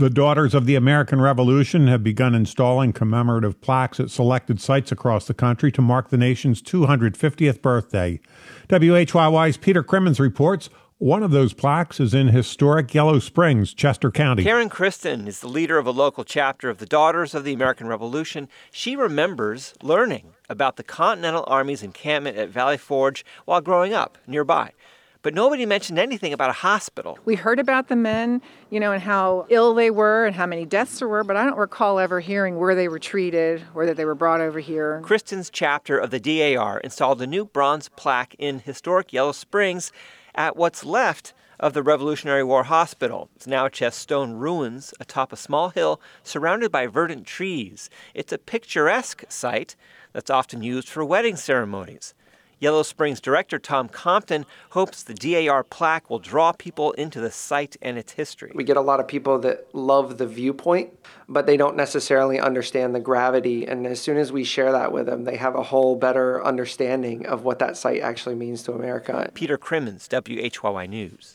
The Daughters of the American Revolution have begun installing commemorative plaques at selected sites across the country to mark the nation's 250th birthday. WHYY's Peter Crimmins reports one of those plaques is in historic Yellow Springs, Chester County. Karen Kristen is the leader of a local chapter of the Daughters of the American Revolution. She remembers learning about the Continental Army's encampment at Valley Forge while growing up nearby. But nobody mentioned anything about a hospital. We heard about the men, and how ill they were and how many deaths there were, but I don't recall ever hearing where they were treated or that they were brought over here. Kristen's chapter of the DAR installed a new bronze plaque in historic Yellow Springs at what's left of the Revolutionary War Hospital. It's now just stone ruins atop a small hill surrounded by verdant trees. It's a picturesque site that's often used for wedding ceremonies. Yellow Springs director Tom Compton hopes the DAR plaque will draw people into the site and its history. We get a lot of people that love the viewpoint, but they don't necessarily understand the gravity. And as soon as we share that with them, they have a whole better understanding of what that site actually means to America. Peter Crimmins, WHYY News.